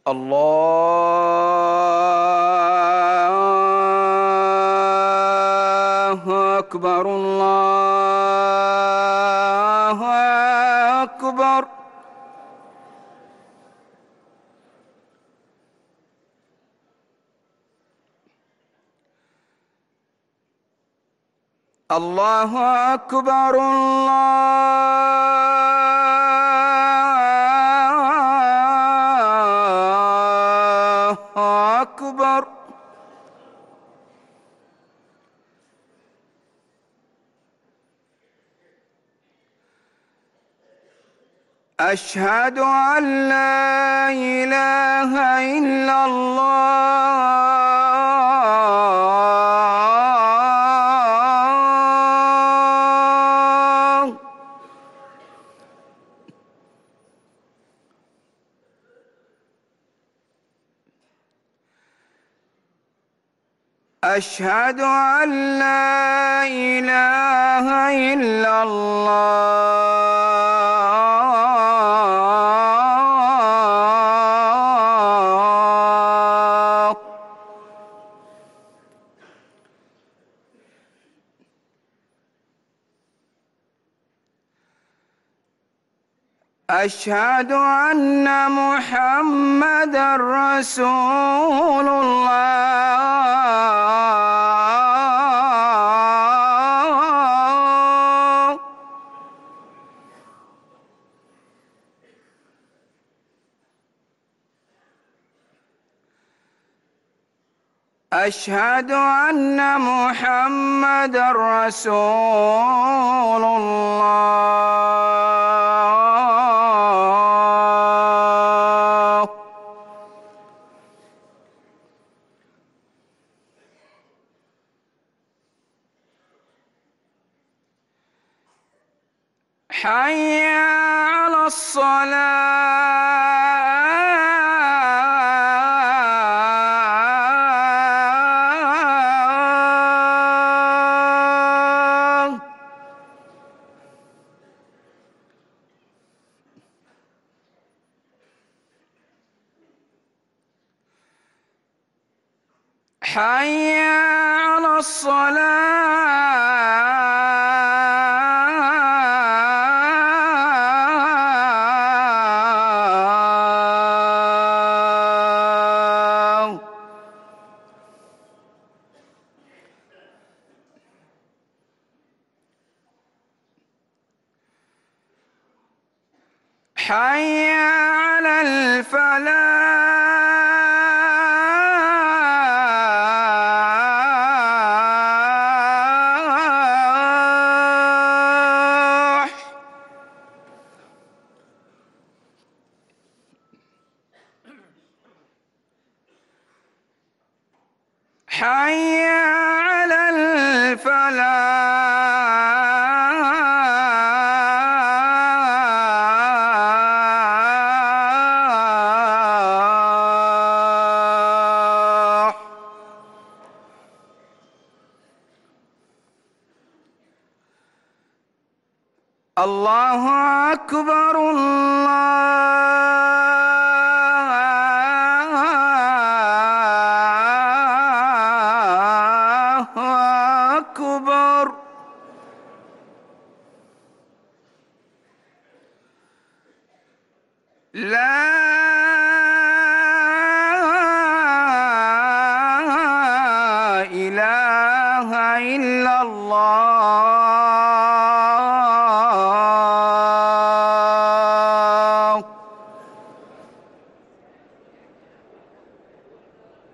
الله أكبر الله أكبر. الله أكبر الله أكبر. أشهد أن لا إله إلا الله. أشهد أن لا إله إلا الله. أشهد أن محمدًا رسول الله. أشهد أن محمدًا رسول الله. حي على الصلاة. حي على الصلاة. حي على الفلاح. حي على الفلاح. الله أكبر الله أكبر. لا إله إلا الله.